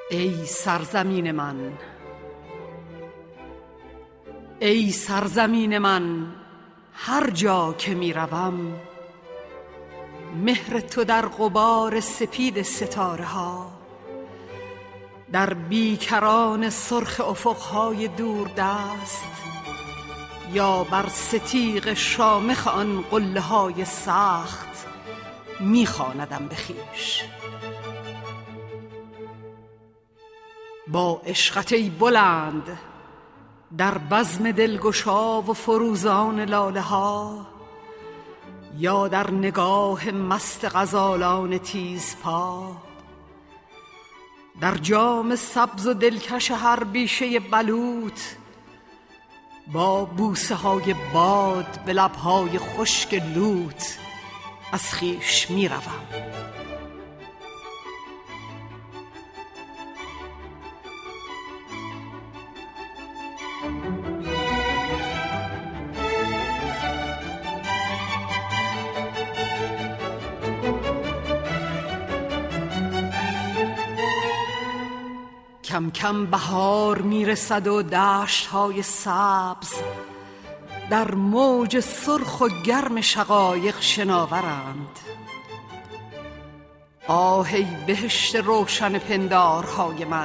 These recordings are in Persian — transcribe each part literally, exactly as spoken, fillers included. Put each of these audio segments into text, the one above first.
ای سرزمین من، ای سرزمین من، هر جا که می روم مهر تو در غبار سپید ستاره ها، در بیکران سرخ افقهای دوردست، یا بر ستیغ شامخ آن قله های سخت می خواندم به خویش. با عشقت ای بلند در بزم دلگشا و فروزان لاله ها، یا در نگاه مست غزالان تیزپا، در جام سبز و دلکش هر بیشه بلوط، با بوسه های باد به لبهای خشک لوت از خویش می روم. کم کم بهار میرسد و دشت‌های سبز در موج سرخ و گرم شقایق شناورند. آه ای بهشت روشن پندارهای من،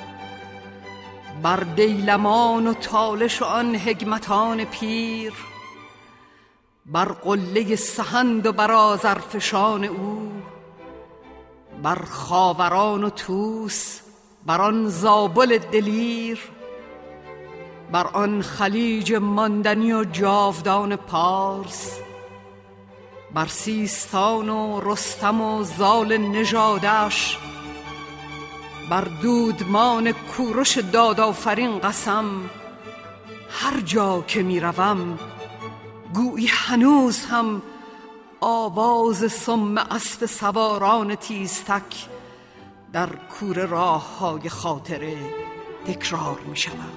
بر دیلمان و تالش و آن حکمتان پیر، بر قله سهند و بر آذرفشان او، بر خاوران و طوس، بر آن زابل دلیر، بر آن خلیج ماندنی و جاودان پارس، بر سیستان و رستم و زال نژادش، بر دودمان کوروش دادآفرین قسم. هر جا که می روم گویی هنوز هم آواز سم اسب سواران تیزتک در کوره راه های خاطره تکرار می شود.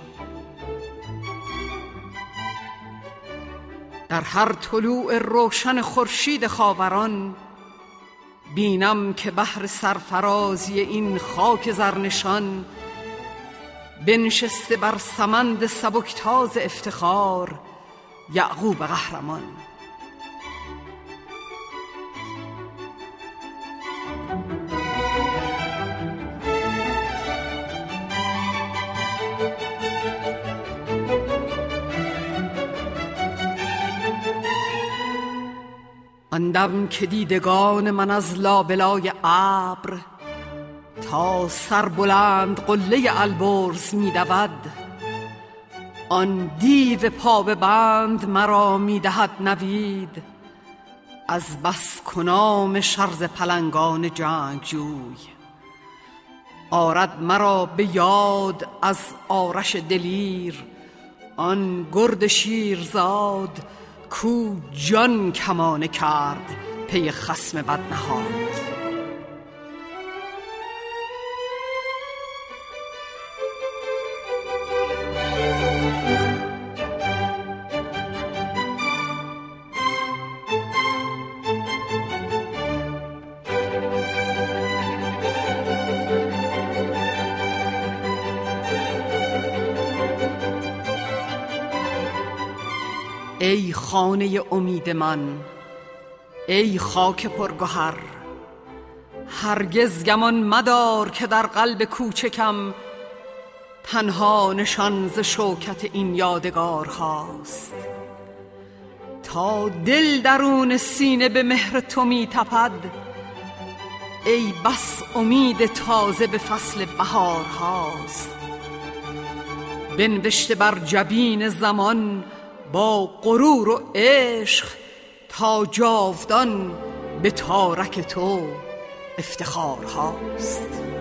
در هر طلوع روشن خورشید خاوران بینم که بهر سرفرازی این خاک زرنشان، بنشسته بر سمند سبکتاز افتخار یعقوب قهرمان. اندم که دیدگان من از لابلای ابر تا سر بلند قله البرز می دود، آن دیو پا به بند مرا می دهد نوید از بس کنام شرز پلنگان جنگجوی. آرد مرا به یاد از آرش دلیر، آن گرد شیرزاد کو جان کمانه کرد پی خصم بدنهاد. ای خانه امید من، ای خاک پرگوهر، هرگز گمان مدار که در قلب کوچکم تنها نشان ز شوکت این یادگار هاست. تا دل درون سینه به مهر تو می تپد، ای بس امید تازه به فصل بهار هاست. بنوشته بر جبین زمان با غرور و عشق، تا جاودان به تارک تو افتخار هاست.